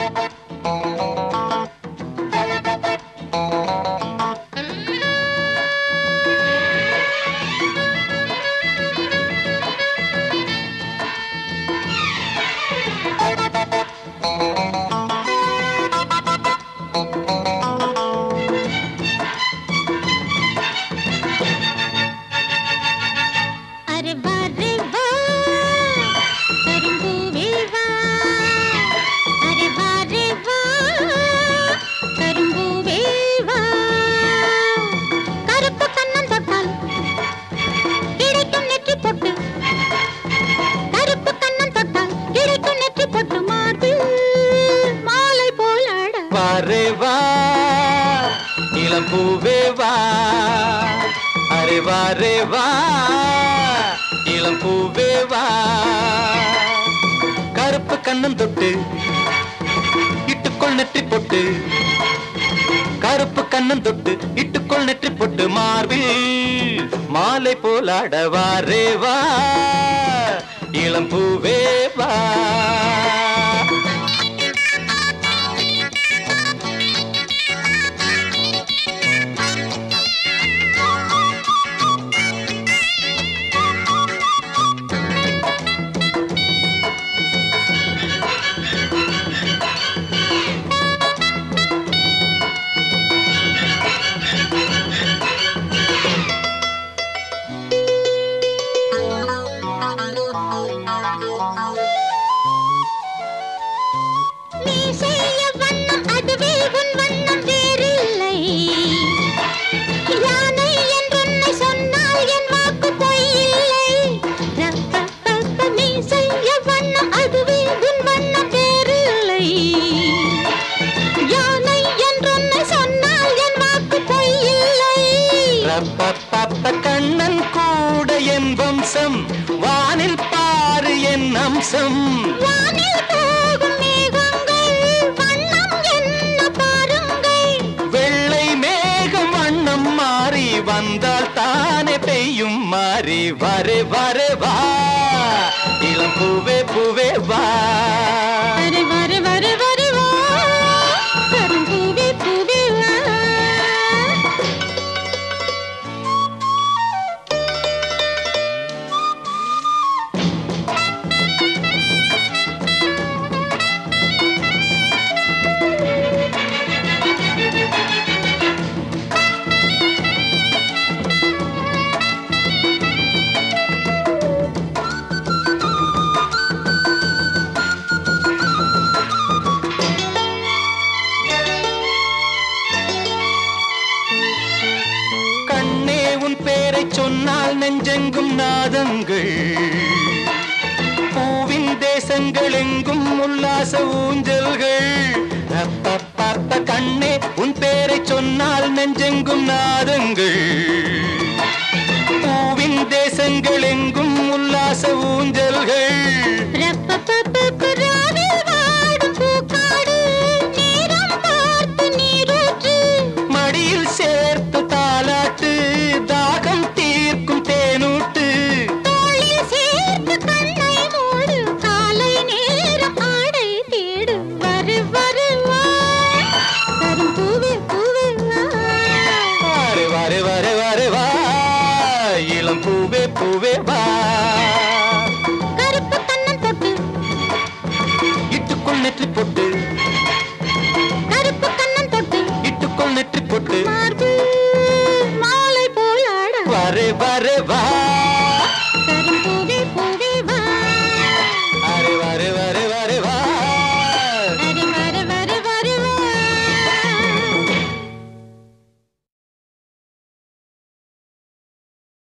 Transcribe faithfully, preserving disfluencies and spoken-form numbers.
இளம் பூவே வா அரே வா ரே வா இளம் பூவே வா கருப்பு கண்ணம் தொட்டு இட்டுக்கொள் நெற்றி பொட்டு கருப்பு கண்ணம் தொட்டு இட்டுக்கொள் நெற்றி பொட்டு மார்பில் மாலை போலாட வா ரே வா இளம் பூவே வா கண்ணன் கூட என் வம்சம் வானில் பாரு என் அம்சம் வெள்ளை மேகம் வண்ணம் மாறி வந்தால் தானே பெய்யும் மாறி வரே வரே வா இளம் பூவே பூவே வா வரே வரே வரே வா கரும் பூவே பூவே வா சொன்னால் நெஞ்செங்கும் நாதங்கள் பூவின் தேசங்கள் எங்கும் உல்லாச ஊஞ்சல்கள் அப்பப்ப கண்ணே உன் பேரை சொன்னால் நெஞ்செங்கும் நாதங்கள் பூவின் தேசங்கள் எங்கும் உல்லாச ஊஞ்சல்கள் மடியில் சேர்த்து தாலாட்டு தாகம் இளம் பூவே பூவே வா கருப்பு கண்ணம் தொட்டு இட்டுக்கொள் நெற்றி பொட்டு கருப்பு கண்ணம் தொட்டு இட்டுக்கொள் நெற்றி பொட்டு மாலை போலாட வரே வரே வா